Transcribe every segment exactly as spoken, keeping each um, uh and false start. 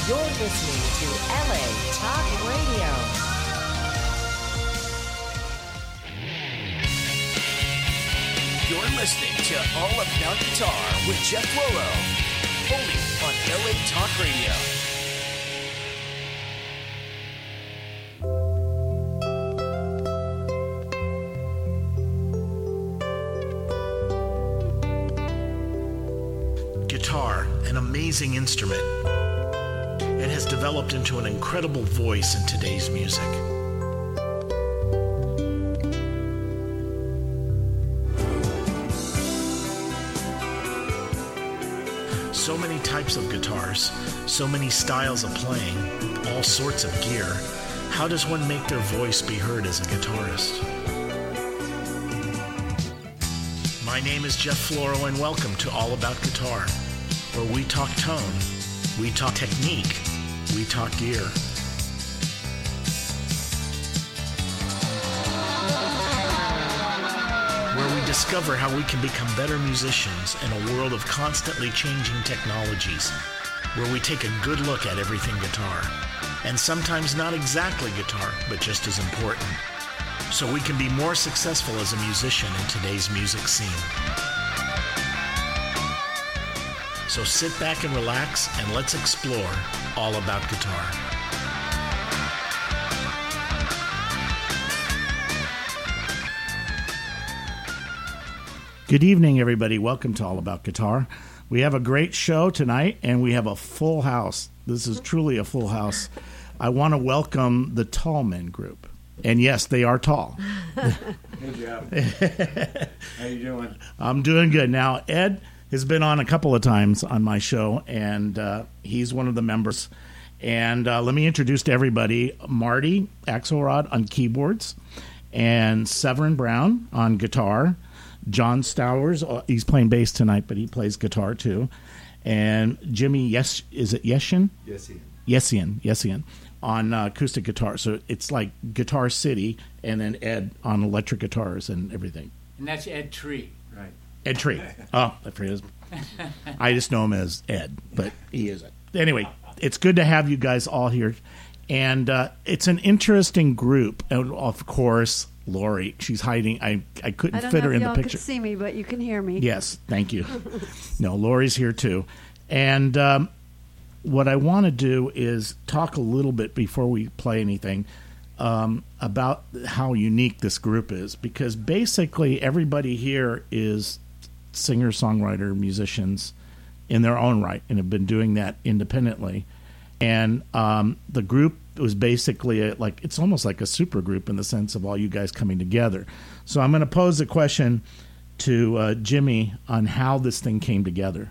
You're listening to L A Talk Radio. You're listening to All About Guitar with Jeff Loro, only on L A Talk Radio. Guitar, an amazing instrument. It has developed into an incredible voice in today's music. So many types of guitars, so many styles of playing, all sorts of gear. How does one make their voice be heard as a guitarist? My name is Jeff Floro, and welcome to All About Guitar, where we talk tone, we talk technique, we talk gear. Where we discover how we can become better musicians in a world of constantly changing technologies. Where we take a good look at everything guitar. And sometimes not exactly guitar, but just as important. So we can be more successful as a musician in today's music scene. So sit back and relax, and let's explore all about guitar. Good evening, everybody. Welcome to All About Guitar. We have a great show tonight, and we have a full house. This is truly a full house. I want to welcome the Tall Men group. And yes, they are tall. Good job. How you doing? I'm doing good. Now, Ed has been on a couple of times on my show, and uh, he's one of the members. And uh, let me introduce to everybody Marty Axelrod on keyboards, and Severin Brown on guitar. John Stowers, uh, he's playing bass tonight, but he plays guitar too. And Jimmy, yes, is it Yeshin? Yesian. Yesian, Yesian, on uh, acoustic guitar. So it's like Guitar City, and then Ed on electric guitars and everything. And that's Ed Tree. Right. Ed Tree. Oh, I forget his. I just know him as Ed, but he isn't. Anyway, it's good to have you guys all here. And uh, it's an interesting group. And of course, Lori, she's hiding. I, I couldn't I don't fit know her if in the y'all picture. can see me, but you can hear me. Yes, thank you. No, Lori's here too. And um, what I want to do is talk a little bit before we play anything um, about how unique this group is. Because basically everybody here is singer, songwriter, musicians in their own right and have been doing that independently. And um, the group was basically a, like, it's almost like a super group in the sense of all you guys coming together. So I'm going to pose a question to uh, Jimmy on how this thing came together.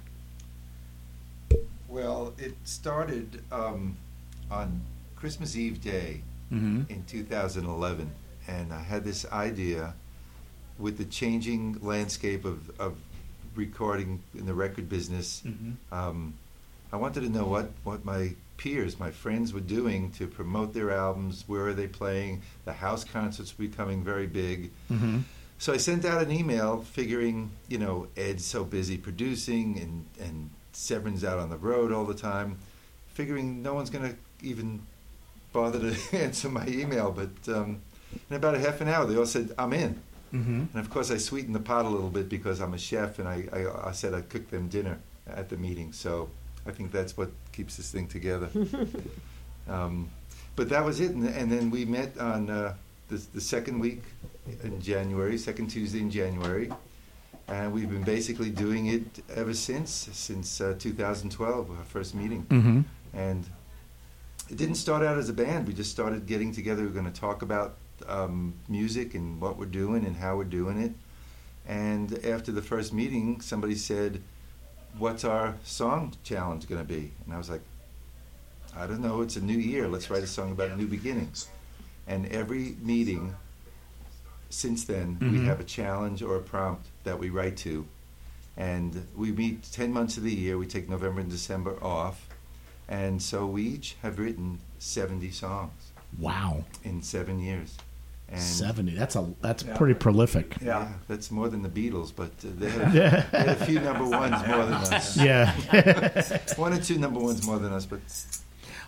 Well, it started um, on Christmas Eve Day Mm-hmm. in two thousand eleven, and I had this idea with the changing landscape of, of recording in the record business. Mm-hmm. Um, I wanted to know what, what my peers, my friends were doing to promote their albums. Where are they playing? The house concerts were becoming very big. Mm-hmm. So I sent out an email figuring, you know, Ed's so busy producing and, and Severin's out on the road all the time, figuring no one's going to even bother to answer my email. But um, in about a half an hour, they all said, I'm in. Mm-hmm. And of course, I sweetened the pot a little bit because I'm a chef, and I, I, I said I'd cook them dinner at the meeting. So I think that's what keeps this thing together. um, but that was it. And, and then we met on uh, the, the second week in January, second Tuesday in January. And we've been basically doing it ever since, since uh, two thousand twelve, our first meeting. Mm-hmm. And it didn't start out as a band. We just started getting together. We were going to talk about um, music and what we're doing and how we're doing it. And after the first meeting, somebody said, what's our song challenge going to be? And I was like, I don't know. It's a new year. Let's write a song about new beginnings. And every meeting since then, Mm-hmm. we have a challenge or a prompt that we write to. And we meet ten months of the year. We take November and December off. And so we each have written seventy songs Wow. in seven years. And seventy. That's a that's Yeah. pretty prolific. Yeah, that's more than the Beatles, but uh, they, had, they had a few number ones more than us. Yeah. One or two number ones more than us, but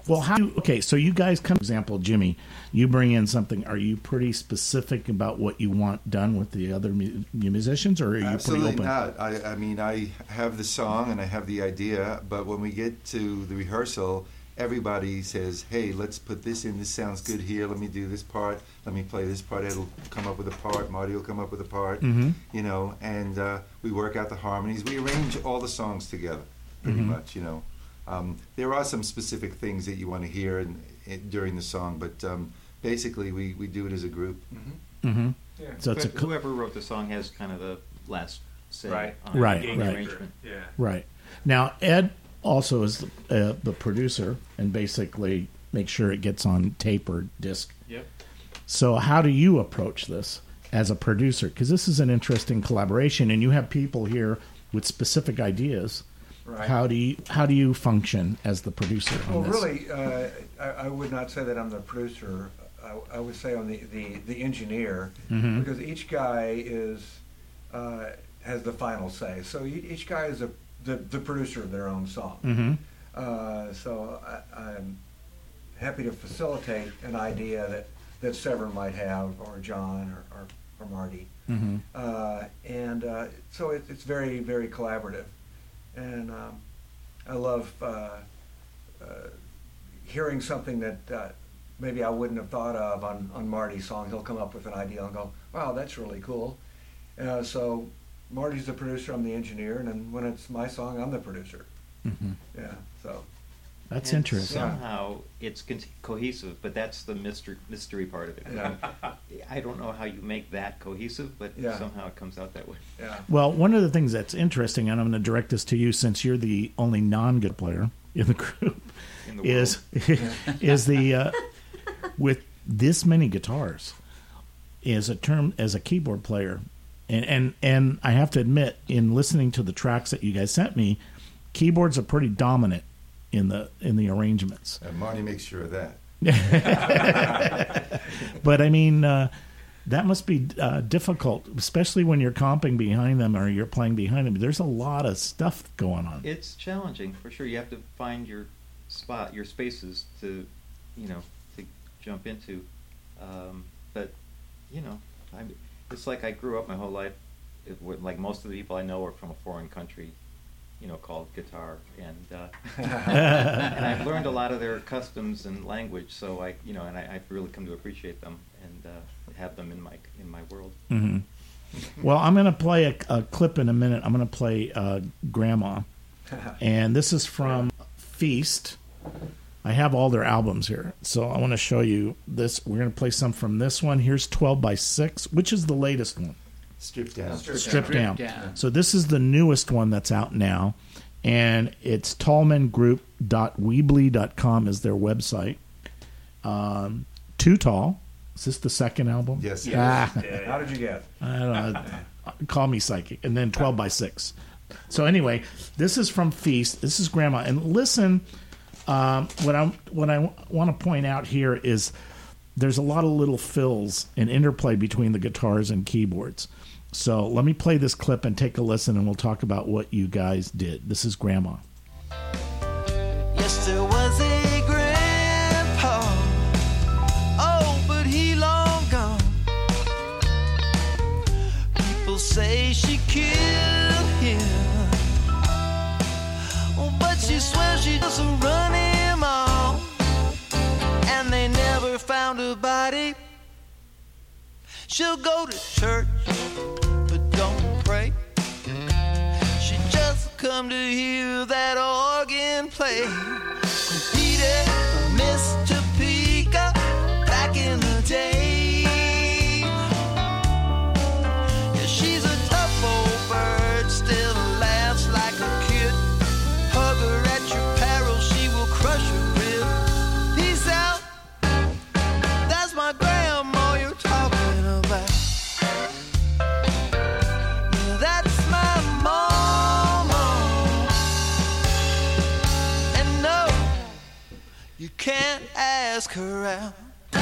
Well, how? Okay, so you guys come. For example, Jimmy, you bring in something. Are you pretty specific about what you want done with the other mu- musicians, or are you Absolutely pretty open? not. I, I mean, I have the song and I have the idea, but when we get to the rehearsal, everybody says, "Hey, let's put this in. This sounds good here. Let me do this part. Let me play this part. It'll come up with a part. Marty will come up with a part. Mm-hmm. You know." And uh, we work out the harmonies. We arrange all the songs together, pretty Mhm. much. You know, um, there are some specific things that you want to hear in, in, during the song, but um, basically, we, we do it as a group. Mm-hmm. Mm-hmm. Yeah. So it's a But co- whoever wrote the song has kind of the last say Right. on Right, the right. arrangement. Yeah. right now. Ed also is the, uh, the producer and basically makes sure it gets on tape or disc. Yep. So how do you approach this as a producer? Because this is an interesting collaboration, and you have people here with specific ideas. Right. How do you how do you function as the producer on Well, this? really, uh, I, I would not say that I'm the producer. I, I would say I'm the, the, the engineer, Mhm. because each guy is uh, has the final say. So e- each guy is a, the, the producer of their own song. Mhm. Uh, so I, I'm happy to facilitate an idea that, that Severn might have, or John, or, or, or Marty. Mhm. Uh, and uh, so it, it's very, very collaborative. And um, I love uh, uh, hearing something that uh, maybe I wouldn't have thought of on, on Marty's song. He'll come up with an idea and go, wow, that's really cool. Uh, so Marty's the producer, I'm the engineer, and then when it's my song, I'm the producer. Mhm. Yeah, so. That's And interesting. Somehow it's con- cohesive, but that's the mystery, mystery part of it. Yeah. I don't know how you make that cohesive, but Yeah. somehow it comes out that way. Yeah. Well, one of the things that's interesting, and I'm going to direct this to you since you're the only non-good player in the group, In the is is the uh, with this many guitars, is a term as a keyboard player, and and and I have to admit, in listening to the tracks that you guys sent me, keyboards are pretty dominant in the in the arrangements. And Marty makes sure of that. But I mean, uh, that must be uh, difficult, especially when you're comping behind them or you're playing behind them. There's a lot of stuff going on. It's challenging for sure. You have to find your spot, your spaces to, you know, to jump into. Um, but you know, I, it's like I grew up my whole life. It, would- like most of the people I know are from a foreign country, you know, called guitar, and uh, and I've learned a lot of their customs and language. So I, you know, and I, I've really come to appreciate them and uh, have them in my in my world. hmm Well, I'm going to play a, a clip in a minute. I'm going to play uh, Grandma. And this is from Feast. I have all their albums here. So I want to show you this. We're going to play some from this one. Here's twelve by six, which is the latest one. Stripped down. Stripped down. So this is the newest one that's out now. And it's tallman group dot weebly dot com is their website. Um, Too Tall. Is this the second album? Yes. Ah. How did you get? I don't know. Call me psychic. And then twelve by six. So anyway, this is from Feast. This is Grandma. And listen, um, what I what I want to point out here is there's a lot of little fills and interplay between the guitars and keyboards. So let me play this clip and take a listen, and we'll talk about what you guys did. This is Grandma. Yes, there was a grandpa. Oh, but he long gone. People say she killed him. Oh, but she swears she just run him off. And they never found a body. She'll go to church, but don't pray. She just come to hear that organ play. Peter, Miss Topeka, back in the day. Yeah, she's a tough old bird, still laughs like a kid. Hug her at your peril, she will crush your rib. Peace out, that's my grandma you're talking about. Yeah, that's my mama. And no, you can't ask her out.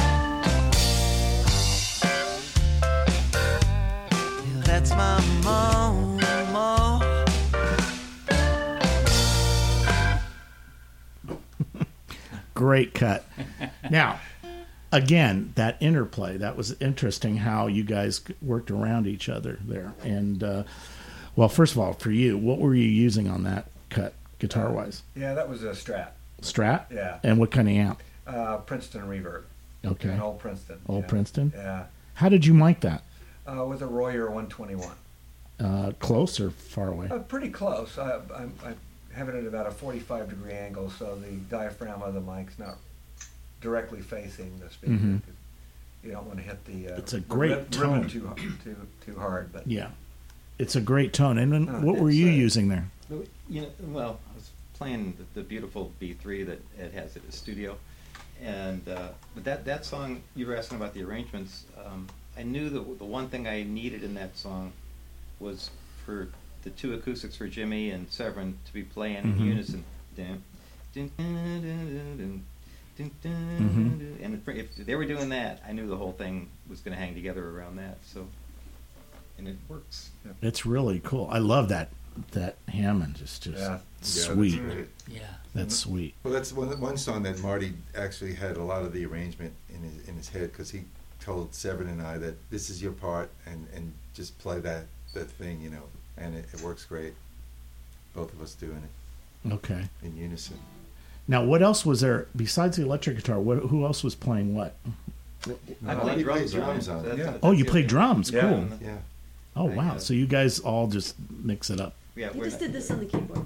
Yeah, that's my mama. great cut. Now, again, that interplay, that was interesting how you guys worked around each other there. And, uh, well, first of all, for you, what were you using on that cut, guitar-wise? Yeah, that was a Strat. Strat? Yeah. And what kind of amp? Uh, Princeton Reverb. Okay. An old Princeton. Old yeah. Princeton? Yeah. How did you mic that? Uh, with a Royer one twenty-one. Uh, close or far away? Uh, pretty close. I, I, I have it at about a forty-five degree angle, so the diaphragm of the mic's not directly facing the speaker. Mhm. You don't want to hit the. Uh, It's a the great rib- tone. ribbon too too too hard, but Yeah. It's a great tone. And then Uh, what were it's, you uh, using there? You know, well, I was playing the, the beautiful B three that Ed has at his studio, and uh, but that that song you were asking about the arrangements. Um, I knew the the one thing I needed in that song was for the two acoustics for Jimmy and Severin to be playing Mhm. in unison. Dun, dun, dun, dun, dun, dun, dun, dun, Mhm. dun. And if, if they were doing that, I knew the whole thing was going to hang together around that. So, and it works. It's really cool. I love that that Hammond. Just just Yeah. sweet. Yeah, that's great. Yeah. That's sweet. Well, that's one one song that Marty actually had a lot of the arrangement in his in his head because he told Severin and I that this is your part and, and just play that, that thing, you know, and it, it works great. Both of us doing it Okay. in unison. Now, what else was there besides the electric guitar? What, who else was playing what? I No, play he drums, plays drums on on it. it. That's- Yeah. that's Oh, you the play other- drums. Yeah. Cool. Yeah. Oh, I, wow. uh, So you guys all just mix it up. Yeah, He we're just not- did this on the keyboard.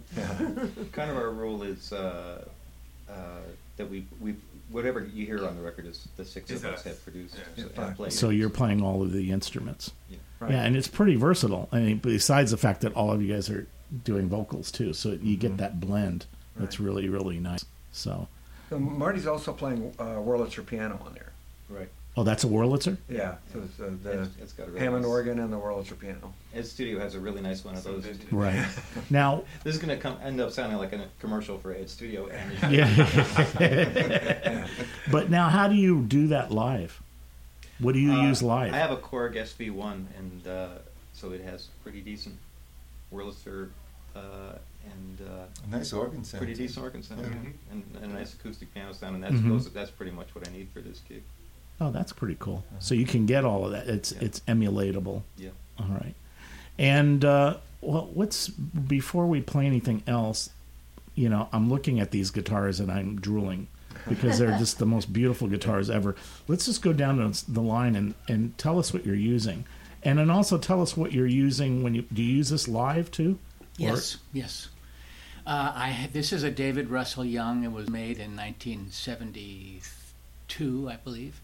Kind of our rule is uh, uh, that we we whatever you hear on the record is the six Is of us us. have produced Yeah. and Yeah. played. So you're playing all of the instruments. Yeah. Right. Yeah, and it's pretty versatile. I mean, besides the fact that all of you guys are doing vocals too, so you get that blend. That's Right. really, really nice. So, So Marty's also playing uh, Wurlitzer piano on there. Right. oh, that's a Wurlitzer? Yeah, so it's, uh, the It's- it's got a really Hammond nice- organ and the Wurlitzer piano. Ed's studio has a really nice one of Some those. vintage. Right. Now, This is going to come end up sounding like a commercial for Ed's studio. And yeah. But now, how do you do that live? What do you Uh, use live? I have a Korg S V one, and uh, so it has pretty decent Wurlitzer uh, and uh, A nice organ sound. pretty decent organ sound, Yeah. yeah. and, and a nice acoustic piano sound, and that's Mhm. those, that's pretty much what I need for this gig. Oh, that's pretty cool. So you can get all of that. It's Yeah. it's emulatable. Yeah. All right. And uh, well, what's before we play anything else? You know, I'm looking at these guitars and I'm drooling because they're just the most beautiful guitars ever. Let's just go down to the line and, and tell us what you're using, and then also tell us what you're using when you do you use this live too? Or- Yes, yes. Uh, I had- this is a David Russell Young. It was made in nineteen seventy-two, I believe,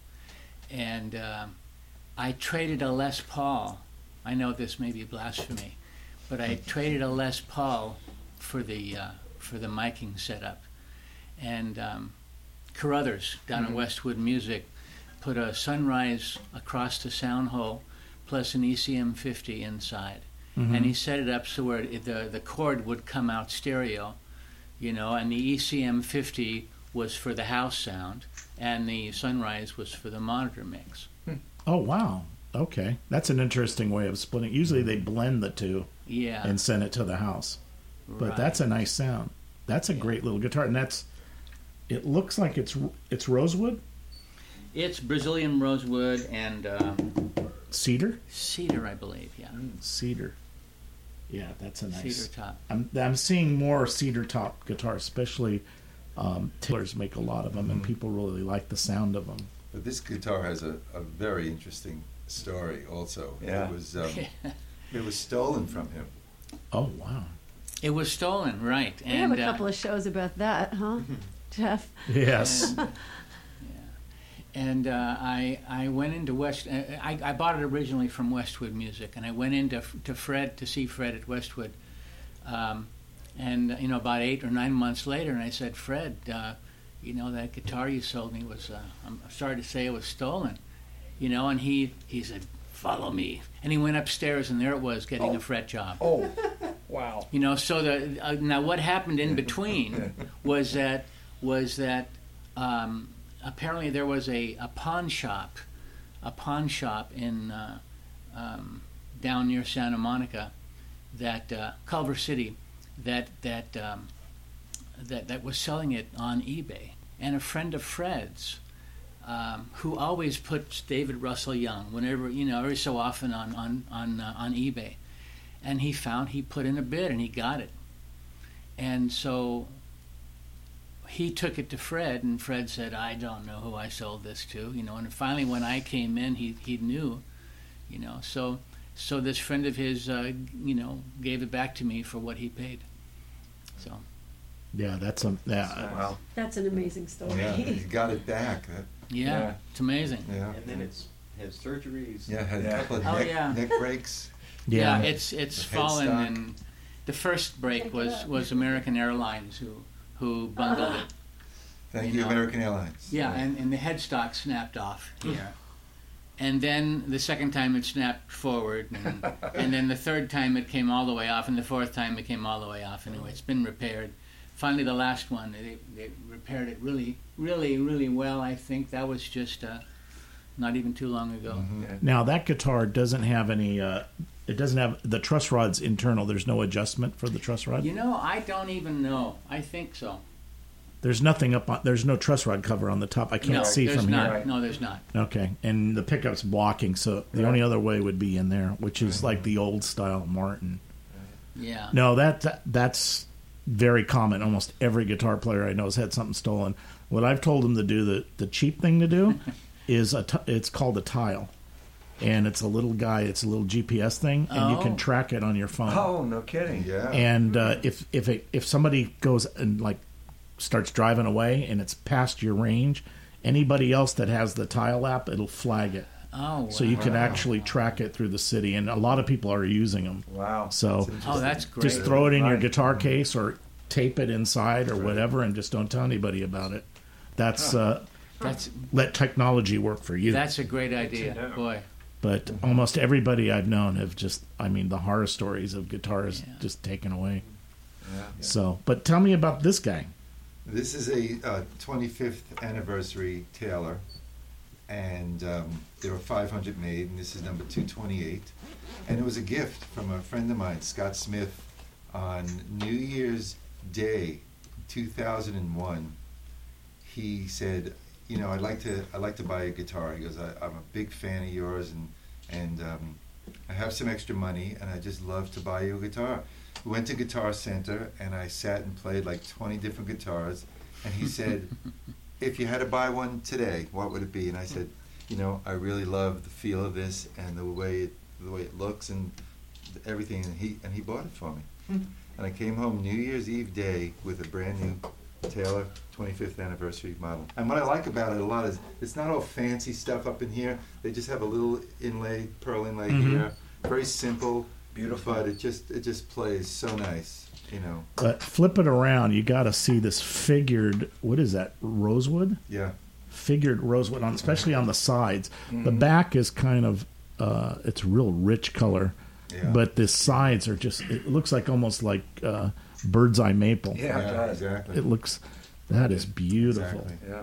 and um I traded a Les Paul. I know this may be blasphemy, but I traded a Les Paul for the uh, for the miking setup, and um, Carruthers down at Westwood Music put a Sunrise across the sound hole, plus an E C M fifty inside. And he set it up so where it, the the cord would come out stereo, you know, and the E C M fifty was for the house sound, and the Sunrise was for the monitor mix. Oh wow. Okay, that's an interesting way of splitting. Usually they blend the two Yeah, and send it to the house, but right. that's a nice sound. That's a great little guitar, and that's. It looks like it's it's rosewood, It's Brazilian rosewood and um, cedar, cedar, I believe. Yeah, cedar. Yeah, that's a nice. cedar top. I'm I'm seeing more cedar top guitars, especially um, Taylors make a lot of them, and people really like the sound of them. But this guitar has a, a very interesting story also. Yeah. It was um, it was stolen from him. Oh wow! It was stolen, right? We have and a couple uh, of shows about that, huh, Jeff? Yes. And uh, I I went into West. Uh, I, I bought it originally from Westwood Music, and I went into to Fred to see Fred at Westwood. Um, and you know, about eight or nine months later, and I said, Fred, uh, you know, that guitar you sold me was. Uh, I'm sorry to say it was stolen. You know, and he he said, follow me, and he went upstairs, and there it was, getting a fret job. Oh, wow. You know, so the uh, now what happened in between was that was that um, apparently there was a, a pawn shop, a pawn shop in uh, um, down near Santa Monica, that uh, Culver City, that that um, that that was selling it on eBay, and a friend of Fred's, um, who always puts David Russell Young, whenever, you know, every so often on on on, uh, on eBay, and he found he put in a bid and he got it, and so he took it to Fred, and Fred said, "I don't know who I sold this to," you know, and finally when I came in, he he knew, you know, so so this friend of his, uh, you know, gave it back to me for what he paid, so. Yeah, that's a yeah. Wow. That's an amazing story. Yeah, he got it back. That- Yeah, Yeah. it's amazing. Yeah. And then it's has surgeries. Yeah, had Yeah. a couple of Oh, neck, yeah. neck breaks. Yeah, Yeah. it's it's The fallen, headstock. and the first break Pick it was up. was American Airlines who who bundled it. Thank You you, know. American Airlines. Yeah, and, and the headstock snapped off here. And then the second time it snapped forward, and, and then the third time it came all the way off, and the fourth time it came all the way off. Anyway, it's been repaired. Finally, the last one, they, they repaired it really, really, really well, I think. That was just uh, not even too long ago. Mhm. Now that guitar doesn't have any. Uh, it doesn't have the truss rod's internal. There's no adjustment for the truss rod. You know, I don't even know. I think so. There's nothing up on. There's no truss rod cover on the top. I can't no, see there's from not. here. Right. No, there's not. Okay, and the pickup's blocking, so the Right. only other way would be in there, which is like the old style Martin. Yeah. No, that that's very common. Almost every guitar player I know has had something stolen. What I've told them to do, the the cheap thing to do, is a t- it's called a tile, and it's a little guy. It's a little G P S thing, and you Oh. can track it on your phone. Oh, no kidding. Yeah. And uh, if if it, if somebody goes and like starts driving away and it's past your range, anybody else that has the tile app, it'll flag it. Oh, wow. So you can actually track it through the city, and a lot of people are using them. Wow. So Oh, that's great. just throw it in your Right. guitar case or tape it inside or whatever, and just don't tell anybody about it. That's uh, That's let technology work for you. that's a great idea, know. boy. But almost everybody I've known have just, I mean, the horror stories of guitars Yeah. just taken away. Yeah. So, but tell me about this guy. This is a uh, twenty-fifth anniversary Taylor, and um, there were five hundred made, and this is number two twenty-eight. And it was a gift from a friend of mine, Scott Smith, on New Year's Day, two thousand one. He said, "You know, I'd like to, I'd like to buy a guitar." He goes, I, "I'm a big fan of yours, and and um, I have some extra money, and I just love to buy you a guitar." We went to Guitar Center, and I sat and played like twenty different guitars. And he said, "If you had to buy one today, what would it be?" And I said, "You know, I really love the feel of this and the way it, the way it looks and everything." And he and he bought it for me. And I came home New Year's Eve day with a brand new Taylor twenty-fifth anniversary model. And what I like about it a lot is it's not all fancy stuff up in here. They just have a little inlay, pearl inlay Mhm. here. Very simple. Beautiful. But it just it just plays so nice, you know. But flip it around, you got to see this figured. What is that? Rosewood? Yeah. Figured rosewood on, especially on the sides. The Mhm. back is kind of, uh, it's real rich color, Yeah. but the sides are just. It looks like almost like uh, bird's eye maple. Yeah, it does. exactly. It looks. That is beautiful. Exactly. Yeah.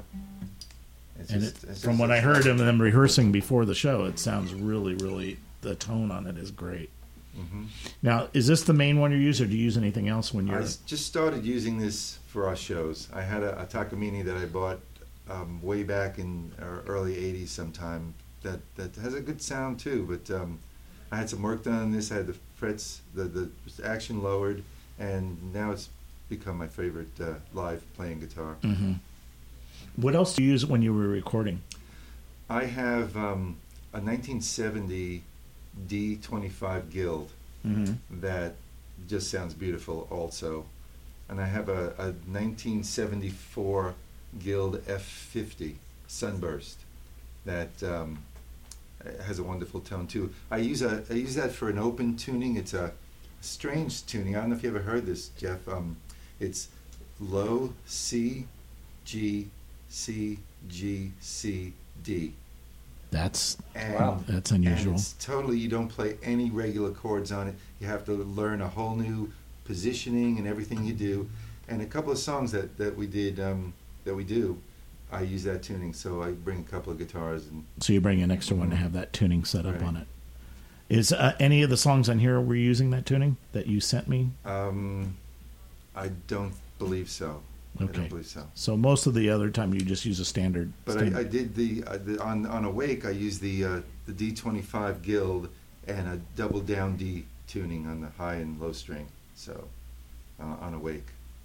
It's And just- it, it's from just- what I it's heard like- of them rehearsing before the show, it sounds really, really. The tone on it is great. Mhm. Now, is this the main one you use, or do you use anything else when I you're? s- just started using this for our shows. I had a, a Takamine that I bought um, way back in our early eighties sometime that, that has a good sound too, but um, I had some work done on this. I had the frets, the, the action lowered, and now it's become my favorite uh, live playing guitar. Mhm. What else do you use when you were recording? I have um, a nineteen seventy D twenty-five Guild Mm-hmm. that just sounds beautiful also. And I have a, a nineteen seventy-four Guild F fifty Sunburst that um, has a wonderful tone too. I use a I use that for an open tuning. It's a strange tuning. I don't know if you ever heard this, Jeff. Um, it's low C, G, C, G, C, D. That's And, Wow. that's unusual. and it's totally, you don't play any regular chords on it. You have to learn a whole new positioning and everything you do. And a couple of songs that, that we did, um, that we do, I use that tuning. So I bring a couple of guitars and So you bring an extra one to have that tuning set up Right. on it. Is uh, any of the songs on here were using that tuning that you sent me? um, I don't believe so. I Okay. don't believe so. So most of the other time you just use a standard. But standard. I, I did the, uh, the on on Awake. I used the uh, the D twenty-five Guild and a double down D tuning on the high and low string. So uh, on Awake.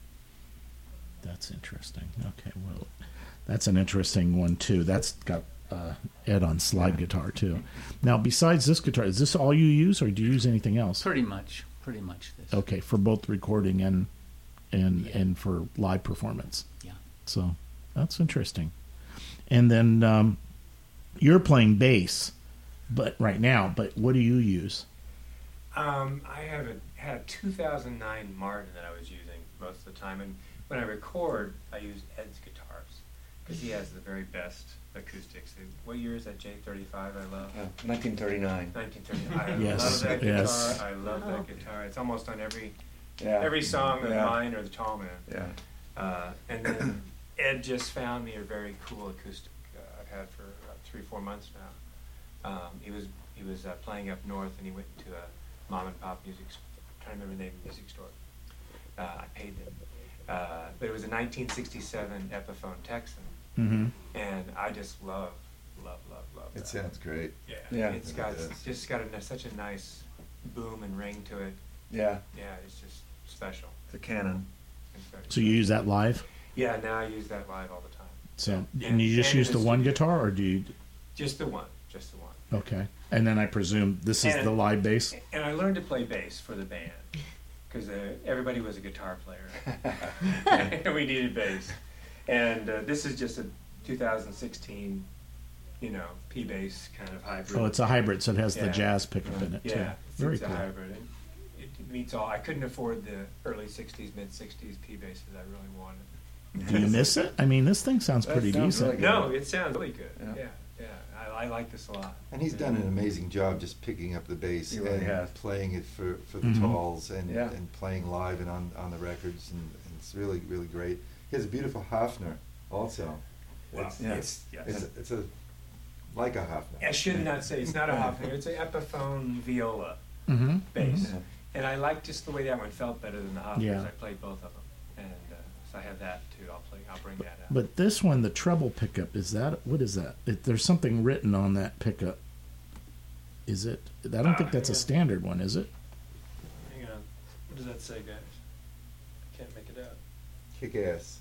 That's interesting. Okay, well, that's an interesting one too. That's got uh, Ed on slide guitar too. Now, besides this guitar, is this all you use, or do you use anything else? Pretty much, pretty much this. Okay, for both recording and and Yeah. and for live performance. Yeah. So that's interesting. And then um, you're playing bass, but right now. But what do you use? Um, I have a, had a two thousand nine Martin that I was using most of the time, and when I record, I use Ed's guitars because he has the very best acoustics. What year is that J thirty-five? I love. Uh, nineteen thirty-nine. nineteen thirty-nine. I Yes, love that yes. guitar. I love that guitar. It's almost on every Yeah. every song of Yeah. mine or the Tall Man. Yeah. Uh, and then Ed just found me a very cool acoustic uh, I've had for about three, four months now. Um, he was he was uh, playing up north, and he went to a mom and pop music. St- I'm trying to remember the name of the music store. Uh, I paid them, uh, but it was a nineteen sixty-seven Epiphone Texan, Mm-hmm. and I just love, love, love, love. It that. sounds great. Yeah, Yeah. It's It got does. just got a, such a nice boom and ring to it. Yeah. Yeah, it's just special. It's a Canon. It's very So you use that live? Yeah, now I use that live all the time. So Yeah. and you just And use in the the one studio. guitar, or do you? Just the one, just the one. Okay. And then I presume this is And- the live bass. And I learned to play bass for the band because uh, everybody was a guitar player, and we needed bass. And uh, this is just a two thousand sixteen, you know, P bass kind of hybrid. Oh, it's a hybrid, so it has the Yeah. jazz pickup in it too. Yeah, it's, Very it's cool. a hybrid. And it meets all. I couldn't afford the early sixties, mid sixties P basses I really wanted. Do you miss it? I mean, this thing sounds That pretty sounds decent. really good. No, it sounds really good. Yeah. Yeah, yeah. I, I like this a lot. And he's done an amazing job just picking up the bass He really and has. playing it for, for the Mhm. talls and, Yeah. and playing live and on, on the records, and, and it's really, really great. He has a beautiful Hafner also. Wow. It's, Yeah. It's, yes. it's, it's a like a Hafner. I should not say it's not a Hofner. It's an Epiphone viola Mm-hmm. bass, Mhm. and I like just the way that one felt better than the Hofners. Yeah. I played both of them, and uh, so I have that too. I'll play. I'll bring that out. But this one, the treble pickup, is that what is that? It, there's something written on that pickup. Is it? I don't Uh, think that's a hang on. standard one, is it? Hang on. What does that say, guys? I can't make it Kick ass.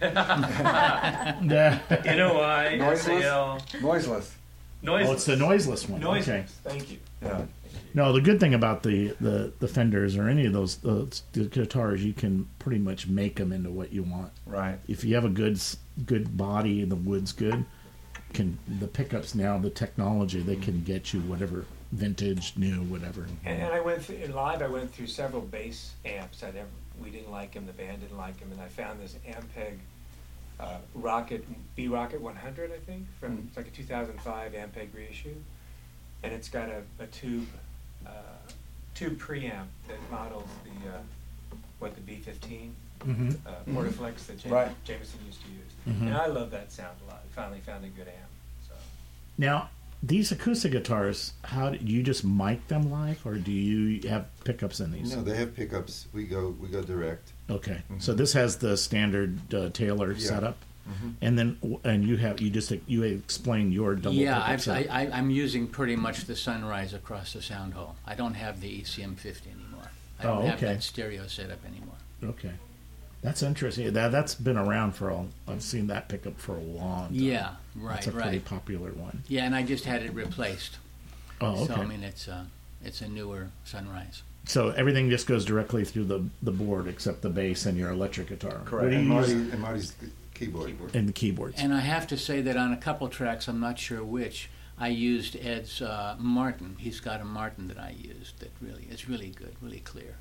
out. Yeah. N O I S A L. Noiseless. Noiseless. Oh, it's the noiseless one. Noiseless. Okay. Thank you. Yeah. No, the good thing about the, the, the Fenders or any of those those the guitars, you can pretty much make them into what you want. Right. If you have a good s- good body and the wood's good, can the pickups now, the technology, they can get you whatever vintage, new, whatever. And, and I went through, in live. I went through several bass amps. I never, we didn't like them. The band didn't like them, and I found this Ampeg uh, Rocket B Rocket one hundred, I think, from Mm. it's like a two thousand five Ampeg reissue, and it's got a, a tube uh, tube preamp that models the uh, what the B fifteen Mm-hmm. uh, Portaflex that Jam- Right. Jameson used to use, Mhm. and I love that sound a lot. I finally found a good amp. So. Now, these acoustic guitars, how do you just mic them live, or do you have pickups in these? No, they have pickups. We go we go direct. Okay, Mhm. so this has the standard uh, Taylor Yeah. setup, Mhm. and then and you have you just you explain your double Yeah, pickup I've, I, setup. I, I'm using pretty much the Sunrise across the sound hole. I don't have the E C M fifty anymore. I don't Oh, have okay. that stereo setup anymore. Okay, that's interesting. That that's been around for all. I've seen that pickup for a long time. Yeah, right, That's a pretty right. popular one. Yeah, and I just had it replaced. Oh, okay. So I mean, it's a it's a newer Sunrise. So everything just goes directly through the the board except the bass and your electric guitar. Correct. What do And you Marty use? and Marty's keyboard. And the keyboards. And I have to say that on a couple tracks, I'm not sure which, I used Ed's uh, Martin. He's got a Martin that I used that really is really good, really clear.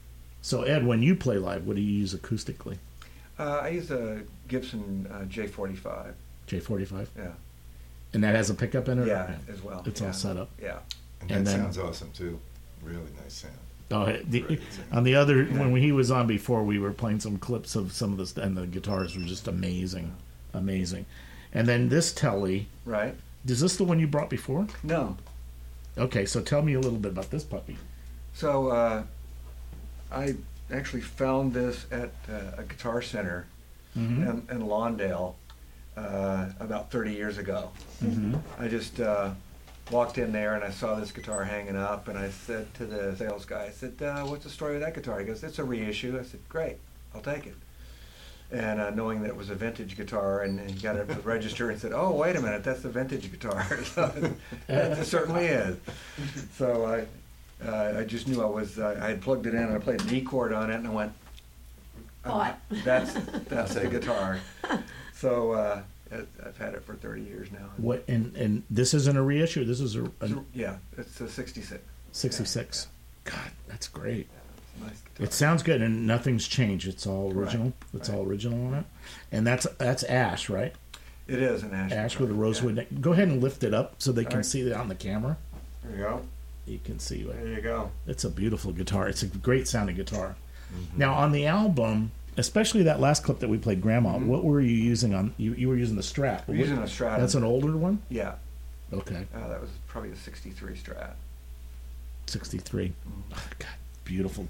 So Ed, when you play live, what do you use acoustically? Uh, I use a Gibson uh, J forty-five. J forty-five, Yeah. and that has a pickup in it. Yeah, Okay. as well. It's yeah. all set up. Yeah. And, And that then- sounds awesome too. Really nice sound. Oh, the, Great. on the other when he was on before, we were playing some clips of some of the st- and the guitars were just amazing, amazing. And then this Telly, Right. is this the one you brought before? No. Okay, so tell me a little bit about this puppy. So uh, I actually found this at uh, a Guitar Center Mhm. in, in Lawndale uh, about thirty years ago. Mhm. I just uh, walked in there and I saw this guitar hanging up, and I said to the sales guy, I said, uh, what's the story with that guitar? He goes, it's a reissue. I said, great, I'll take it. And uh, knowing that it was a vintage guitar, and, and he got it at the register and said, oh, wait a minute, that's the vintage guitar. So it certainly is. So I, uh, I just knew I was, uh, I had plugged it in and I played an E chord on it, and I went, Bought. that's, that's the guitar. So uh, I've had it for thirty years now. What and and this isn't a reissue. This is a, a Yeah, it's a sixty-six. sixty-six. God, that's great. Nice guitar. It sounds good, and nothing's changed. It's all original. Right, It's right. all original on it, and that's that's ash, right? It is an ash. Ash guitar, with a rosewood. yeah. neck. Go ahead and lift it up so they All can right. see it on the camera. There you go. You can see it. There you go. It's a beautiful guitar. It's a great sounding guitar. Mm-hmm. Now on the album, especially that last clip that we played, Grandma. Mhm. What were you using on? You, you were using the Strat. We're using a Strat. That's an older one. Yeah. Okay, Uh, that was probably a sixty-three Strat. sixty-three. Mm-hmm. Oh, God, beautiful.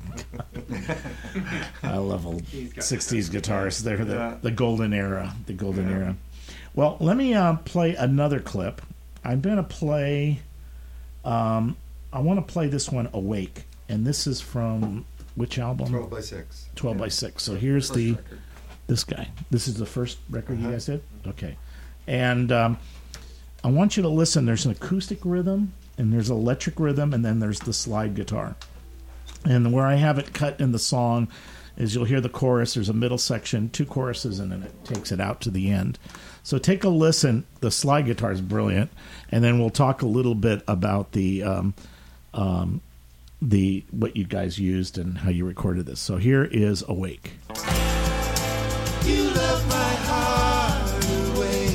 I love old He's got- sixties guitars. They're the, Yeah. the golden era. The golden Yeah. era. Well, let me uh, play another clip. I'm going to play. Um, I want to play this one, Awake, and this is from which album? twelve by six. twelve by six. So here's First the record. this guy. This is the first record you Uh-huh. guys did? Okay. And um, I want you to listen. There's an acoustic rhythm, and there's electric rhythm, and then there's the slide guitar. And where I have it cut in the song is you'll hear the chorus. There's a middle section, two choruses, and then it takes it out to the end. So take a listen. The slide guitar is brilliant. And then we'll talk a little bit about the um, um, the what you guys used and how you recorded this. So here is Awake. You left my heart away.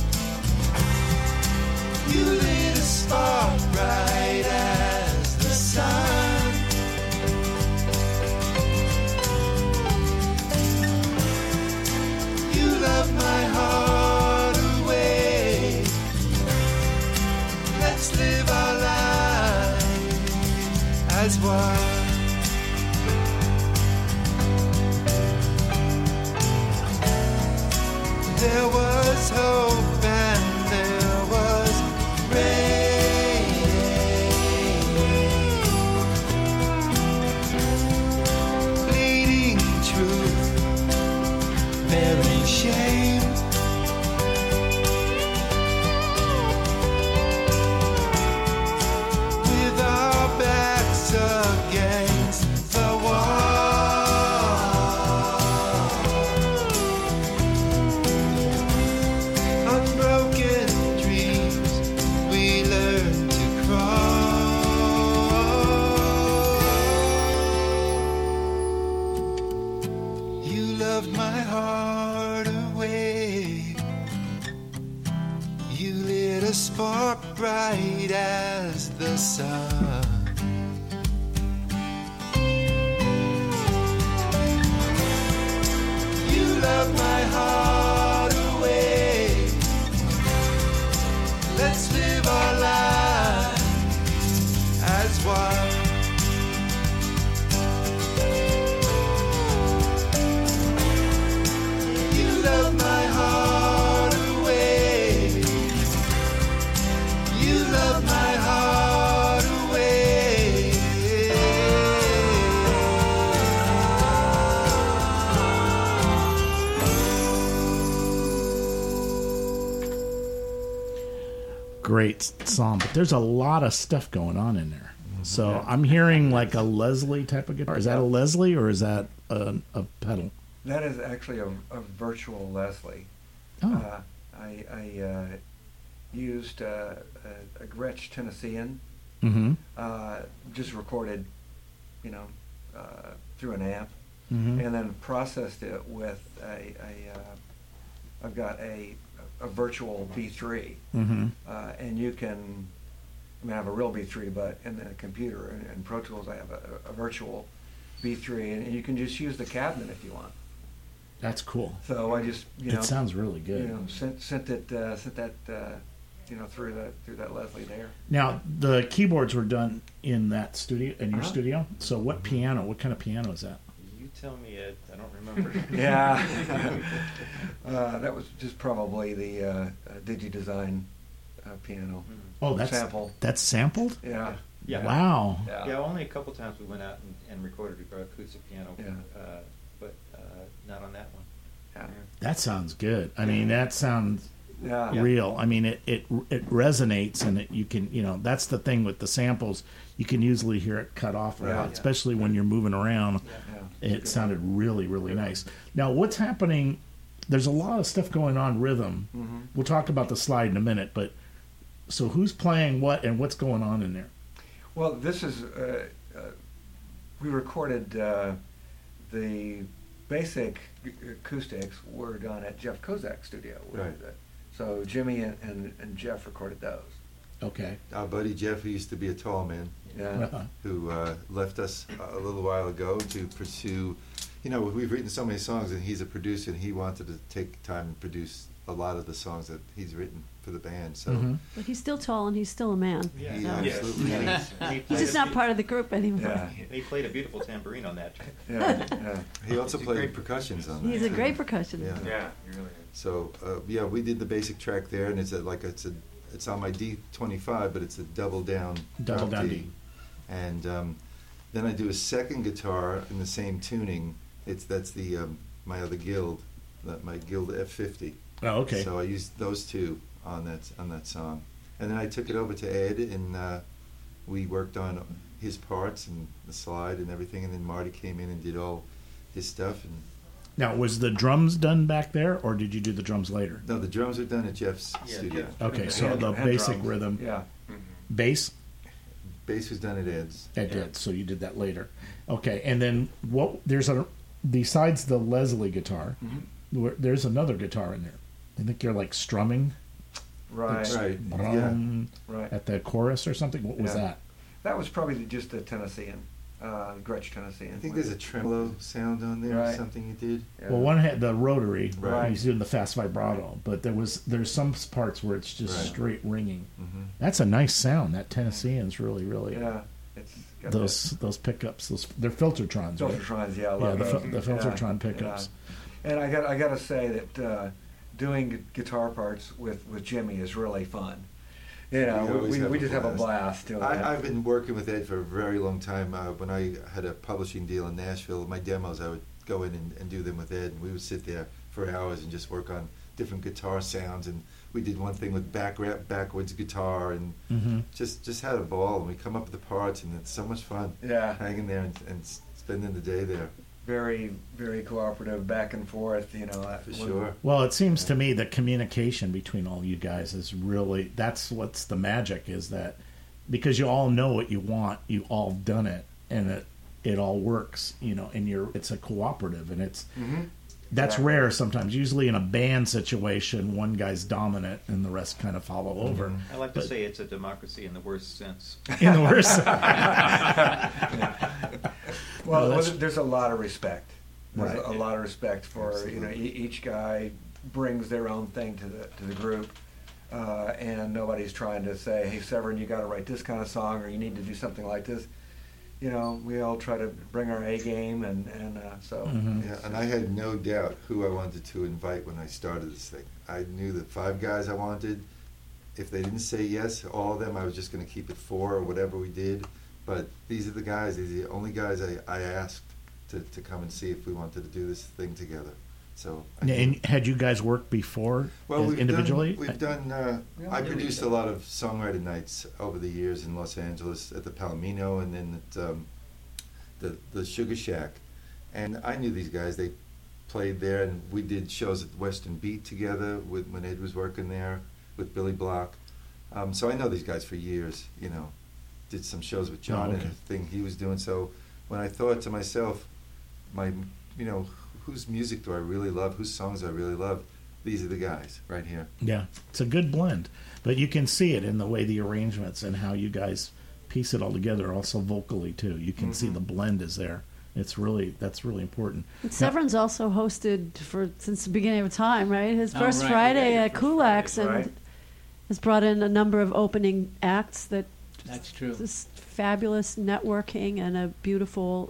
You lit a spark bright as the sun. You left my heart away. Let's live our life as one. There was hope and there was rain. Bleeding truth, bearing shame. With our backs against the wall. Unbroken dreams, we learn to crawl. You loved my heart away. You lit a spark bright as the sun. You love my heart away. Let's live our life as one. You love my heart away. You love my heart away. Great song, but there's a lot of stuff going on in there. So I'm hearing like a Leslie type of guitar. Is that a Leslie or is that a, a pedal? That is actually a, a virtual Leslie. Oh. Uh, I, I uh, used uh, a, a Gretsch Tennessean, Mm-hmm. uh, just recorded, you know, uh, through an amp, Mhm. and then processed it with a, a uh, I've got a, a virtual B three, Mhm. uh, and you can, I mean, I have a real B three, but in the computer and in Pro Tools, I have a, a virtual B three, and you can just use the cabinet if you want. That's cool. So I just, you know, It sounds really good. You know, sent sent it uh, sent that uh, you know through that through that Leslie there. Now the keyboards were done in that studio, in your Uh-huh. studio. So what piano? What kind of piano is that? U tell me, Ed. I don't remember. Yeah. uh, that was just probably the uh, uh, DigiDesign uh, piano Oh, that's sample. That's sampled. Yeah. Yeah. Wow. Yeah. Yeah, only a couple times we went out and, and recorded our acoustic piano, Yeah. uh, but uh, not on that one. Yeah. That sounds good. I mean, that sounds Yeah. real. I mean, it, it it resonates, and it you can you know that's the thing with the samples. You can usually hear it cut off, Yeah. right? Especially when you're moving around. Yeah. It sounded really really nice. Now, what's happening? There's a lot of stuff going on rhythm. Mhm. We'll talk about the slide in a minute, but so who's playing what and what's going on in there? Well, this is, uh, uh, we recorded uh, the basic acoustics were done at Jeff Kozak's studio. Right. So Jimmy and, and, and Jeff recorded those. Okay. Our buddy Jeff, who used to be a tall man, Yeah. who uh, left us a little while ago to pursue, you know, we've written so many songs, and he's a producer, and he wanted to take time and produce a lot of the songs that he's written for the band. So Mhm. But he's still tall and he's still a man. Yeah, he No. absolutely And he- is. and he He's played just a not beau- part of the group anymore. Yeah. He played a beautiful tambourine on that. Yeah. Yeah. He also He's a played great- percussions on that. He's a too. great percussionist. Yeah. Yeah, you really is. So uh, yeah, we did the basic track there, and it's a, like it's a it's on my D twenty-five, but it's a double down Double drop down D. D. And um, then I do a second guitar in the same tuning. It's that's the um, my other Guild, that my Guild F fifty. Oh, okay. So I used those two on that on that song, and then I took it over to Ed, and uh, we worked on his parts and the slide and everything, and then Marty came in and did all his stuff. And Now, was the drums done back there, or did you do the drums later? no, the drums are done at Jeff's Yeah, studio. Jeff. Okay, so Hand- the hand basic drums. rhythm, Yeah. bass, Bass was done at Ed's. Ed did. So you did that later. Okay, and then what? There's a besides the Leslie guitar, Mm-hmm. where- there's another guitar in there. I think you're like strumming Right. Right. Yeah. brum, Right. at the chorus or something. What was Yeah. that? That was probably just a Tennessean, uh, Gretsch Tennessean. I think there's a tremolo sound on there or Right. something you did. Yeah. Well, one had the rotary. Right. He's doing the fast vibrato, but there was there's some parts where it's just Right. straight ringing. Mm-hmm. That's a nice sound. That Tennessean's really really Yeah. It's got those those pickups. Those they're Filtertrons, the right? Filtertrons, yeah, I Yeah, love the, those. fil- the Yeah, Filtertron pickups. yeah. And I got I got to say that uh, doing gu- guitar parts with, with Jimmy is really fun. You We know, always we, we, have we a just have a blast. blast doing it. I, I've been working with Ed for a very long time. Uh, when I had a publishing deal in Nashville, my demos, I would go in and, and do them with Ed, and we would sit there for hours and just work on different guitar sounds. And we did one thing with back backwards guitar, and Mm-hmm. just just had a ball. And we come up with the parts, and it's so much fun Yeah. hanging there and, and s- spending the day there. Very, very cooperative, back and forth, you know. that For when- sure. Well, it seems to me the communication between all you guys is really that's what's the magic is that because you all know what you want, you all done it, and it it all works, you know, and you're it's a cooperative, and it's Mhm. that's Exactly. rare sometimes. Usually in a band situation, one guy's dominant and the rest kind of follow over. I like to But- say it's a democracy in the worst sense. In the worst. Well, No, well, that's- there's a lot of respect. There's Right. a lot of respect for you know Absolutely. e- each guy brings their own thing to the to the group, uh, and nobody's trying to say, "Hey, Severin, you got to write this kind of song, or you need to do something like this." You know, we all try to bring our A game, and and uh, so Mhm. Yeah, and I had no doubt who I wanted to invite when I started this thing. I knew the five guys I wanted. If they didn't say yes, all of them, I was just going to keep it four or whatever we did. But these are the guys, these are the only guys I, I asked to, to come and see if we wanted to do this thing together. So, I knew- And had you guys worked before well, as we've individually? Done, we've done. Uh, We all I do produced each a other. lot of songwriting nights over the years in Los Angeles at the Palomino and then at um, the the Sugar Shack, and I knew these guys. They played there, and we did shows at Western Beat together with when Ed was working there with Billy Block. Um, so I know these guys for years. You know, did some shows with John Oh, and okay. the thing he was doing. So when I thought to myself, my you know, whose music do I really love? Whose songs do I really love? These are the guys right here. Yeah, it's a good blend, but you can see it in the way the arrangements and how you guys piece it all together. Also vocally too, you can see Mhm. the blend is there. It's really that's really important. And Severin's also hosted for since the beginning of time, right? His Oh, first right. Friday Yeah, at first Kulak's, Friday, and right. has brought in a number of opening acts that That's true. just fabulous networking and a beautiful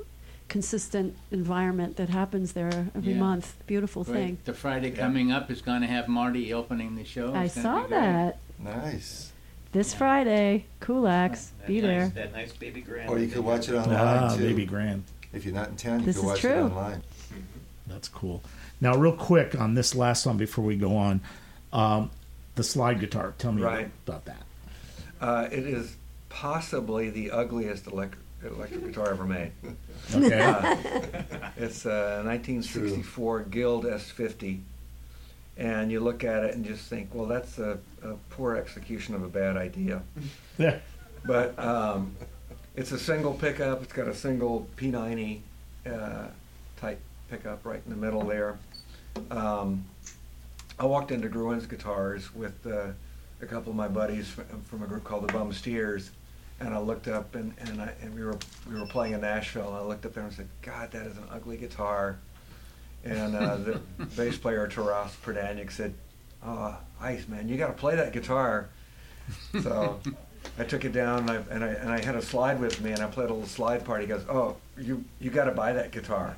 consistent environment that happens there every Yeah. month. Beautiful Great. thing. The Friday Yeah. coming up is going to have Marty opening the show. I It's gonna saw be great. that Nice. this Yeah. Friday. Kulaks, That be nice, there. That nice baby grand. Or you could watch it online Ah, too. baby grand. If you're not in town, you This can is watch true. it online. That's cool. Now, real quick on this last one before we go on, um, the slide guitar. Tell me Right. about that. Uh, it is possibly the ugliest electric, electric guitar ever made. Okay. Uh, it's a nineteen sixty-four Guild S fifty, and you look at it and just think, well, that's a, a poor execution of a bad idea. Yeah. But um, it's a single pickup. It's got a single P ninety uh, type pickup right in the middle there. Um, I walked into Gruen's Guitars with uh, a couple of my buddies from, from a group called the Bum Steers, and I looked up and, and, I, and we were we were playing in Nashville, and I looked up there and said, "God, that is an ugly guitar." And uh, the bass player Taras Pradanic said, "Oh, Ice man, you got to play that guitar." So I took it down and I, and I and I had a slide with me, and I played a little slide part. He goes, "Oh, you you got to buy that guitar."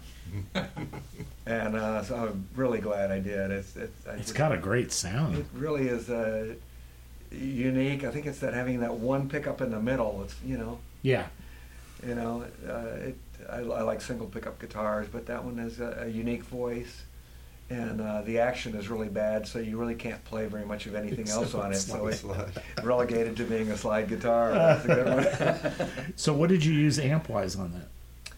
And uh, so I'm really glad I did. It's it's, I It's just- got a great sound. It really is uh, unique. I think it's that having that one pickup in the middle. It's you know Yeah. you know uh, it, I, I like single pickup guitars, but that one is a, a unique voice, and uh, the action is really bad, so you really can't play very much of anything else on it. So it's relegated to being a slide guitar. That's a good one. So what did you use amp-wise on that?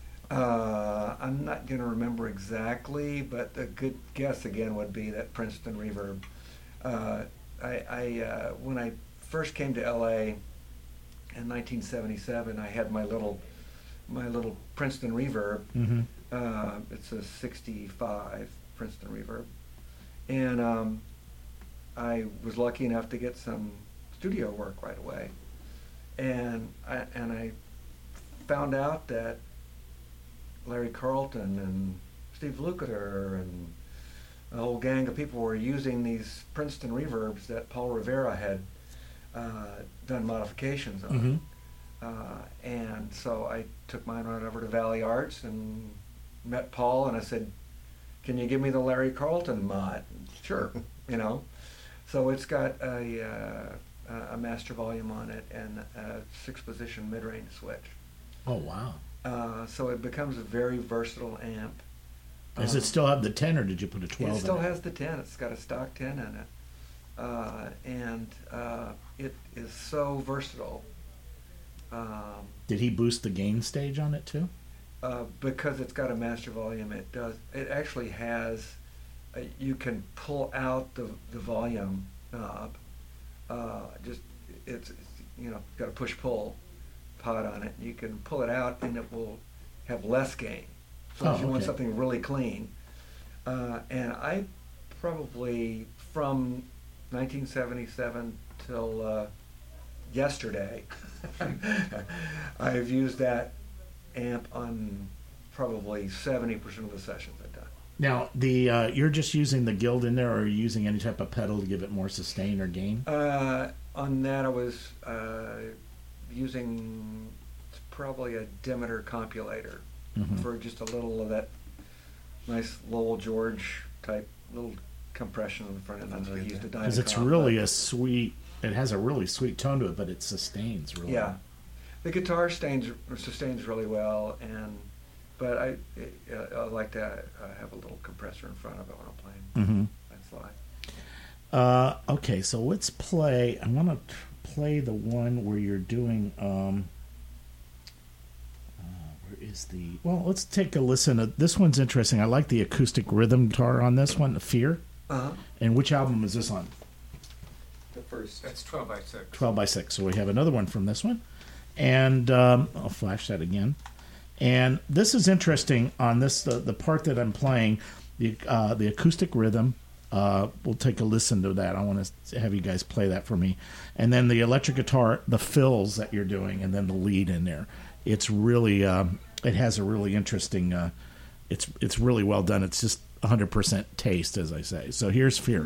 Uh, I'm not going to remember exactly, but a good guess again would be that Princeton Reverb. Uh, I, I uh, when I first came to L A in nineteen seventy-seven, I had my little my little Princeton Reverb. Mm-hmm. Uh, it's a sixty-five Princeton Reverb, and um, I was lucky enough to get some studio work right away, and I, and I found out that Larry Carlton and Steve Lukather and a whole gang of people were using these Princeton reverbs that Paul Rivera had uh, done modifications on. Mm-hmm. Uh, and so I took mine right over to Valley Arts and met Paul, and I said, "Can you give me the Larry Carlton mod?" Sure, you know. So it's got a, uh, a master volume on it and a six-position mid-range switch. Oh, wow. Uh, so it becomes a very versatile amp. Does Um, it still have the ten, or did you put a twelve It still in it? has the ten. It's got a stock ten in it. Uh, and uh, it is so versatile. Um, Did he boost the gain stage on it, too? uh, because it's got a master volume, it does. It actually has. Uh, you can pull out the the volume knob. Uh, just it's, it's you know got a push pull pot on it. You can pull it out and it will have less gain. So Oh, if you want okay. something really clean, uh, and I probably from nineteen seventy-seven till uh, yesterday, I've used that amp on probably seventy percent of the sessions I've done. Now, the uh, you're just using the Guild in there, or are you using any type of pedal to give it more sustain or gain? Uh, on that, I was uh, using probably a Demeter compulator Mhm. for just a little of that nice Lowell George type little compression on the front end. I know he used a Because it's Dynacomp, really but- a sweet. It has a really sweet tone to it, but it sustains really. Yeah, the guitar stains sustains really well, and but I uh, I like to uh, have a little compressor in front of it when I'm playing. Mm-hmm. That's why. Uh, okay, so let's play. I want to play the one where you're doing. Um, uh, where is the? Well, let's take a listen. Uh, This one's interesting. I like the acoustic rhythm guitar on this one, Fear. Uh-huh. And which album is this on? The first. That's twelve by six. twelve by six. So we have another one from this one. And um, I'll flash that again. And this is interesting on this, the, the part that I'm playing, the, uh, the acoustic rhythm. Uh, we'll take a listen to that. I want to have you guys play that for me. And then the electric guitar, the fills that you're doing, and then the lead in there. It's really, um, it has a really interesting, uh, it's it's really well done. It's just one hundred percent taste, as I say. So here's Fear.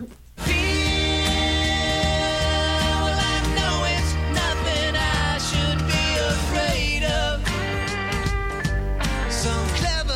Some clever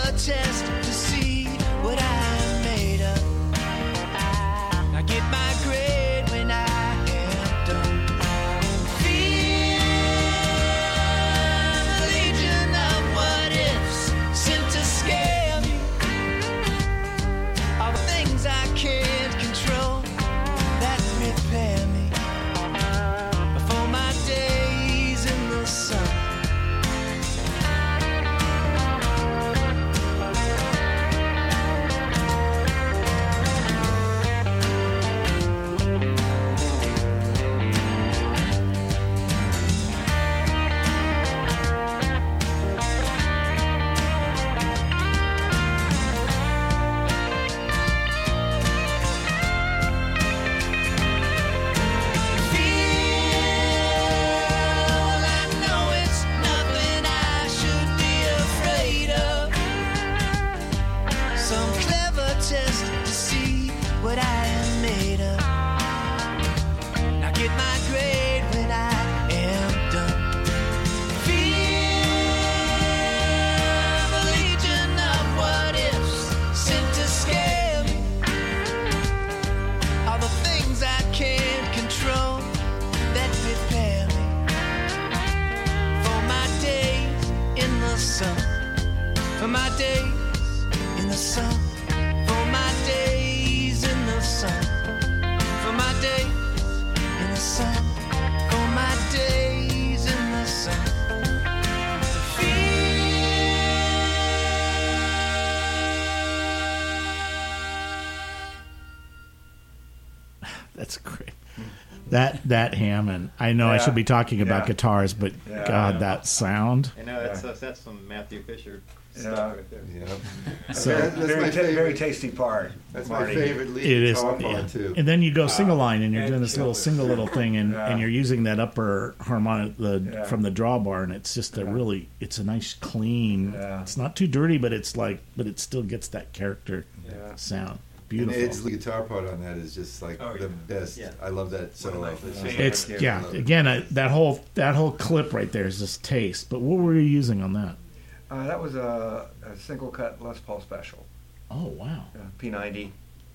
That's great. That that Hammond. I know I Yeah. should be talking about Yeah. guitars, but Yeah. God, that sound. I know that's uh, that's some Matthew Fisher Yeah. stuff right there. Yeah. So- That- that's very, my ta- very favorite. tasty part. That's Marty. my favorite lead It is, guitar part yeah. too. And then you go single line, and you're Ed doing this little killed it. single little thing, and, Yeah. and you're using that upper harmonic the Yeah. from the drawbar, and it's just a Yeah. really, it's a nice clean. Yeah. It's not too dirty, but it's like, but it still gets that character Yeah. sound. And Beautiful. Ed's lead guitar part on that is just like Oh, the yeah. best. Yeah. I love that solo. my It's just- favorites. It's I yeah. love it. Again, I, that whole that whole clip right there is just taste. But what were you using on that? Uh, that was a, a single cut Les Paul special, Oh wow, uh, P ninety.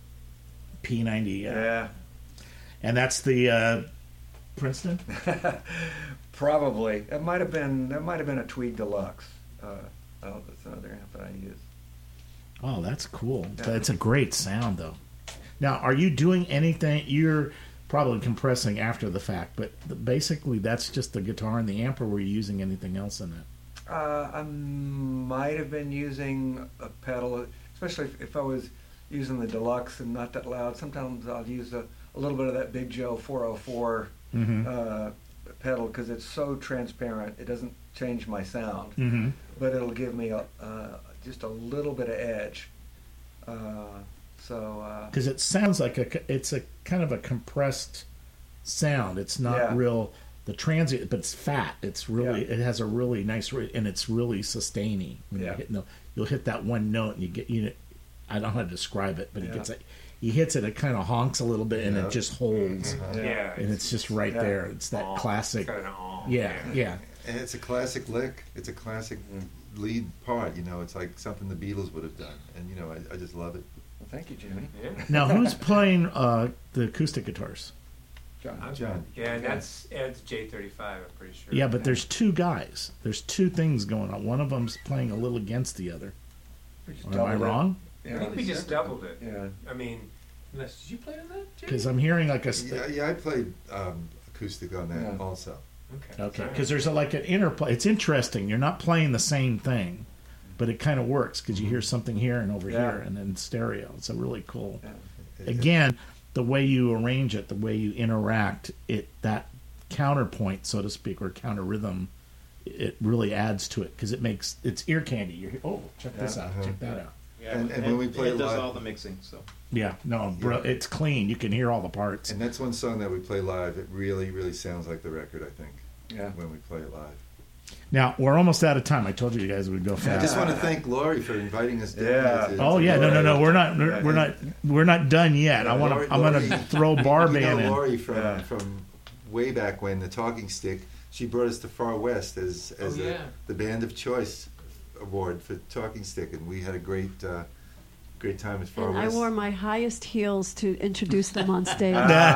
P ninety. Yeah. Yeah. And that's the uh, Princeton. Probably. It might have been. That might have been a Tweed Deluxe. Uh, oh, that's another amp that I use. Oh, that's cool. Yeah. That's a great sound, though. Now, are you doing anything? You're probably compressing after the fact, but the, basically that's just the guitar and the amp, or were you using anything else in it? Uh, I might have been using a pedal, especially if, if I was using the Deluxe and not that loud. Sometimes I'll use a, a little bit of that Big Joe four oh four Mm-hmm. uh, pedal because it's so transparent. It doesn't change my sound, Mm-hmm. but it'll give me a, uh, just a little bit of edge. Uh, so uh, Because it sounds like a, it's a kind of a compressed sound. It's not Yeah. real, the transient, but it's fat. It's really, Yeah. it has a really nice, re- and it's really sustaining. When Yeah. you're hitting the, you'll hit that one note and you get, you know, I don't know how to describe it, but he Yeah. gets it, he hits it, it kind of honks a little bit and Yeah. it just holds. Uh-huh. Yeah. And it's just right Yeah. there. It's that aw. classic. It's got an aw. Yeah, yeah. And it's a classic lick. It's a classic lead part. You know, it's like something the Beatles would have done. And you know, I, I just love it. well, thank you, Jimmy. Yeah. Now, who's playing uh, the acoustic guitars? John. I'm John. Yeah, and that's Ed's J thirty-five, I'm pretty sure. Yeah, but there's two guys. There's two things going on. One of them's playing a little against the other. We just Am I doubled it. wrong? I Yeah. think we just doubled it. Yeah. I mean, unless, did you play on that, Jay? Because I'm hearing like a. St- Yeah, yeah I played um, acoustic on that Yeah. also. Okay. Okay, All right. because there's a, like an interplay. It's interesting. You're not playing the same thing, but it kind of works because you hear something here and over Yeah. here and then stereo. It's a really cool. Yeah. Again, the way you arrange it, the way you interact, it that counterpoint, so to speak, or counter rhythm, it really adds to it because it makes it's ear candy. You're oh, check this Yeah. out, Uh-huh. check that out. Yeah, And- and when we play it does live- all the mixing. So Yeah, no, bro, Yeah. it's clean. You can hear all the parts. And that's one song that we play live. It really, really sounds like the record, I think, Yeah. when we play it live. Now we're almost out of time. I told you guys we'd go I fast. just want to thank Laurie for inviting us down. Yeah. to- Oh to yeah, no, no, no. Laurie. We're not. We're, we're not. We're not done yet. I want Laurie- to. I'm going Laurie- to throw bar You band know in. Laurie from Yeah. from way back when, the Talking Stick. She brought us to Far West as as Oh, a, yeah. the Band of Choice award for Talking Stick, and we had a great uh, great time at Far And I West. wore my highest heels to introduce them on stage.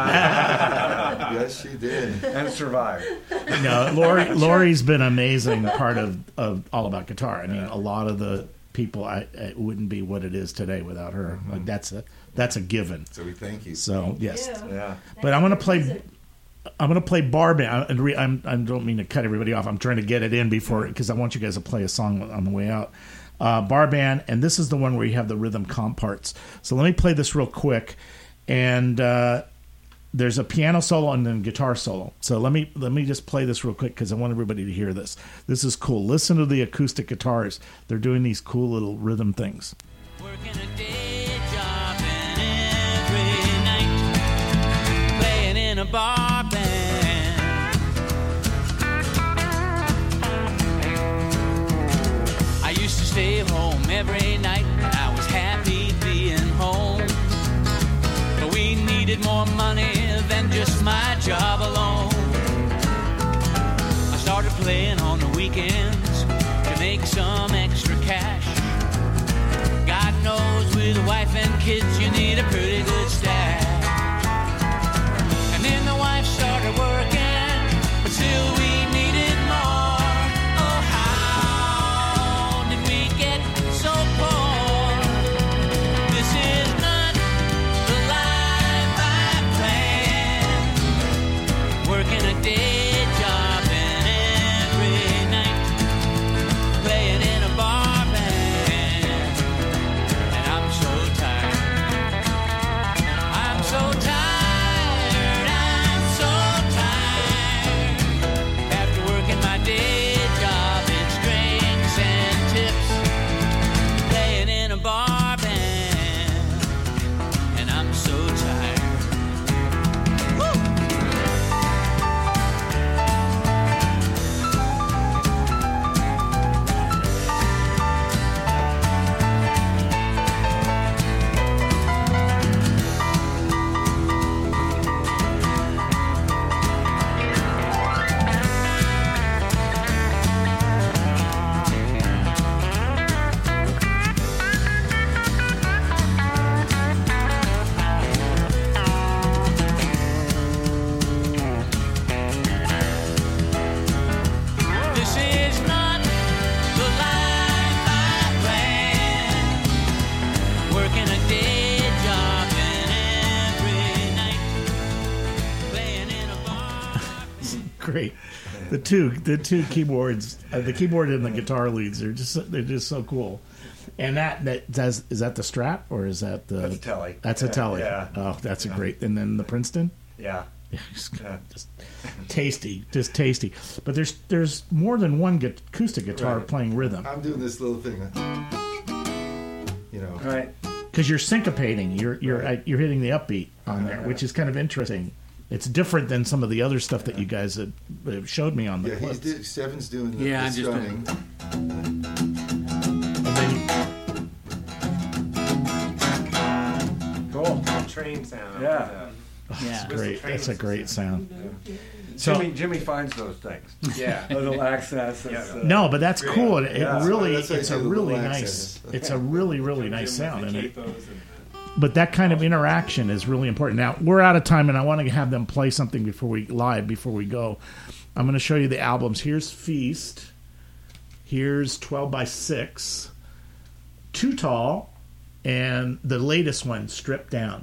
Yes, she did. And survived. No, Lori. Lori's been an amazing part of, of All About Guitar. I mean, a lot of the people, I it wouldn't be what it is today without her. Like that's a that's a given. So we thank you. So yes, Yeah. but I'm going to play. I'm going to play bar band. And re- I'm, I don't mean to cut everybody off. I'm trying to get it in before because I want you guys to play a song on the way out. Uh, bar band, and this is the one where you have the rhythm comp parts. So let me play this real quick, and uh, there's a piano solo and then guitar solo. So let me let me just play this real quick because I want everybody to hear this. This is cool. Listen to the acoustic guitars. They're doing these cool little rhythm things. Working a day job and every night playing in a bar band. I used to stay home every night. I was happy being home, but we needed more money than just my job alone. I started playing on the weekends to make some extra cash. God knows with a wife and kids you need a pretty good stash. And then the wife started working, but still we needed more. Oh, how did we get so poor? This is not the life I planned. Working a day job and every night playing in a bar band. And I'm so tired. great. The two, the two keyboards, uh, the keyboard and the guitar leads are just they're just so cool. And that that does is that the Strat or is that the? That's a Tele. That's a Yeah, Tele. yeah. Oh, that's a great. And then the Princeton. Yeah. just, just tasty, just tasty. But there's there's more than one gu- acoustic guitar Right. playing rhythm. I'm doing this little thing. You know. Right. Because you're syncopating, you're you're Right. uh, you're hitting the upbeat on there, which is kind of interesting. It's different than some of the other stuff that you guys have, have showed me on the Yeah, he's clips. do, Seven's doing the, Yeah, the I'm just strumming. And then Cool. Train sound. Yeah. Uh, Yeah. great. That's a great sound. So, So Jimmy, Jimmy finds those things. Yeah. Little accents. it's, uh, no, but that's Great. cool. It, it Yeah. really, That's why I it's say a the really little nice. accents. It's a really, really nice sound, and it, Capos and, but that kind of interaction is really important. Now we're out of time, and I want to have them play something before we live before we go. I'm going to show you the albums. Here's Feast. Here's twelve by six. Too Tall, and the latest one, Stripped Down.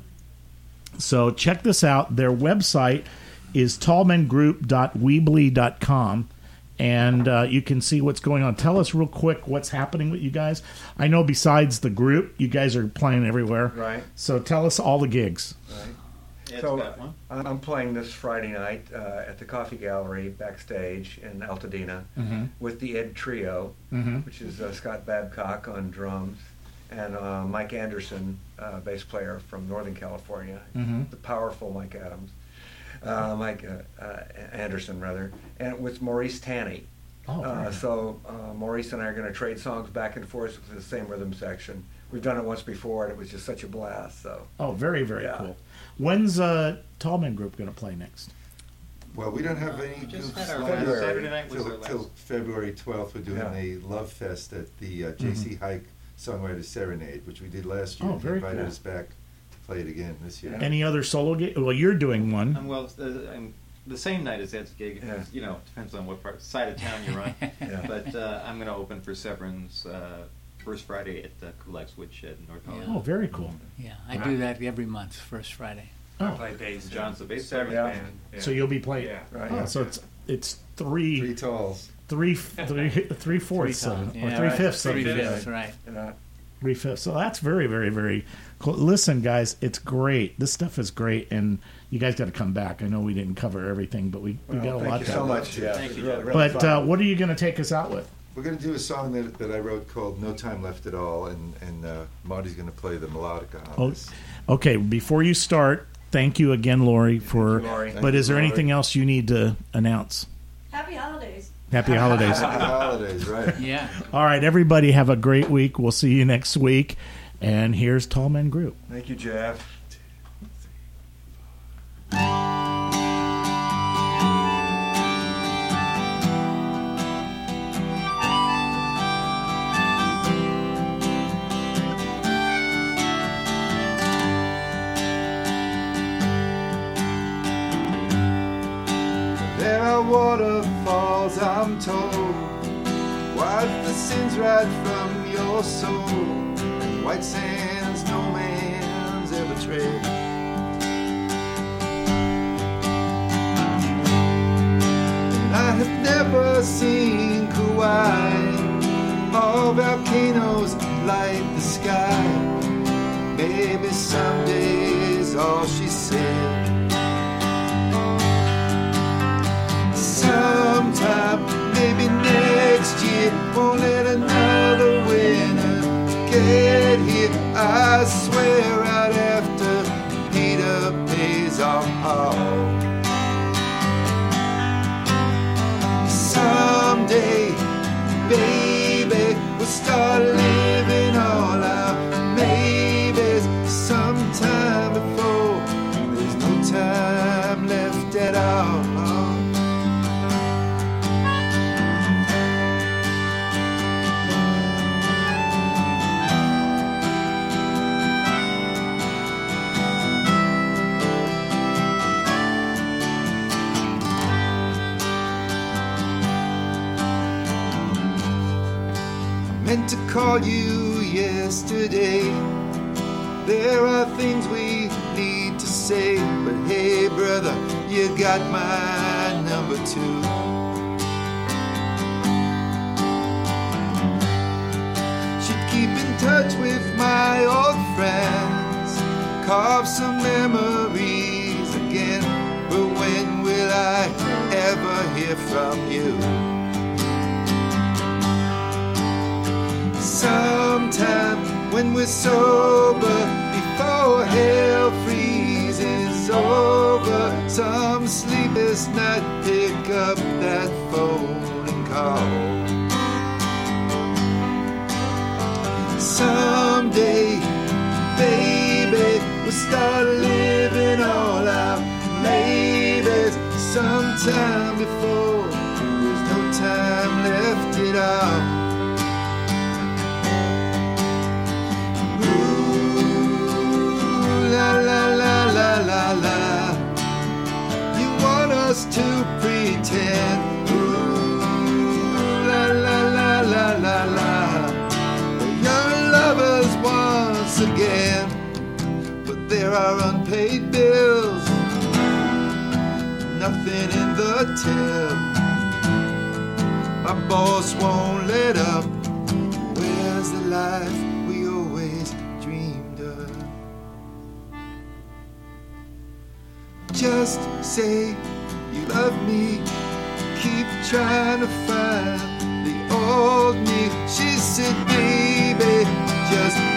So check this out. Their website is tallman group dot weebly dot com. And uh, you can see what's going on. Tell us real quick what's happening with you guys. I know besides the group, you guys are playing everywhere. Right. So tell us all the gigs. Right. Ed's So got one. I'm playing this Friday night uh, at the Coffee Gallery backstage in Altadena Mhm. with the Ed Trio, Mhm. which is uh, Scott Babcock on drums and uh, Mike Anderson, uh, bass player from Northern California, Mhm. the powerful Mike Adams, uh, Mike uh, uh, Anderson rather, and with Maurice Tanny. Oh, very uh, nice. so uh, Maurice and I are going to trade songs back and forth with the same rhythm section. We've done it once before, and it was just such a blast. So. Oh, very, very Yeah. cool. When's uh, Tallman Group going to play next? Well, we don't have any just groups had our lined last up Saturday night was till, our last. till February twelfth. We're doing Yeah. a Love Fest at the uh, J C Hike Songwriter Serenade, which we did last year. Oh, and very they invited cool. us back to play it again this year. Any other solo gig? Well, you're doing one. Um, well, uh, I'm the same night as Ed's gig. Yeah. You know, depends on what part side of town you're on. Yeah. But uh, I'm going to open for Severin's uh, first Friday at uh, Kulak's Woodshed in North Hollywood. Oh, very cool. Yeah, I do that every month, first Friday. I Oh. play bass. John's the bass Seventh player. band. Yeah. So you'll be playing. Yeah. Right. Oh, so it's it's three Three talls. three three three fourths Three of times, it, or yeah, three right. fifths of Three it. fifths, right. Yeah. Three fifths. So that's very, very, very cool. Listen, guys, it's great. This stuff is great, and you guys got to come back. I know we didn't cover everything, but we, we Well, got a thank lot you to so much. Yeah, Thank it you, was really, Jeff. really But fun. uh, what are you going to take us out with? We're going to do a song that, that I wrote called No Time Left at All, and, and uh, Marty's going to play the melodica on Oh, this. okay, before you start, thank you again, Lori, for. you, Lori. But Thank is you, there Lori. anything else you need to announce? Happy holidays. Happy holidays. Happy holidays, right? Yeah. All right, everybody, have a great week. We'll see you next week. And here's Tallman Group. Thank you, Jeff. There are waterfalls, I'm told. Wipe the sins right from your soul. And white sands no man's ever tread. And I have never seen Kauai. All volcanoes light the sky. Maybe someday is all she said. Sometime, maybe next year, won't let another winter get here. I swear right after Peter pays off all. Someday, baby, we'll start living all our maybes. Sometime before there's no time left at all. Meant to call you yesterday. There are things we need to say, but hey, brother, you got my number two. Should keep in touch with my old friends, carve some memories again. But when will I ever hear from you? Sometime when we're sober, before hell freezes over, some sleepless night, pick up that phone and call. Someday, baby, we'll start living all out. Maybe sometime before there's no time left at all. La la la la la la. You want us to pretend. Ooh, la la la la la la. We're young lovers once again, but there are unpaid bills, nothing in the till. My boss won't let up. Where's the life we always dreamed of? Just say you love me. Keep trying to find the old me. She said, baby, just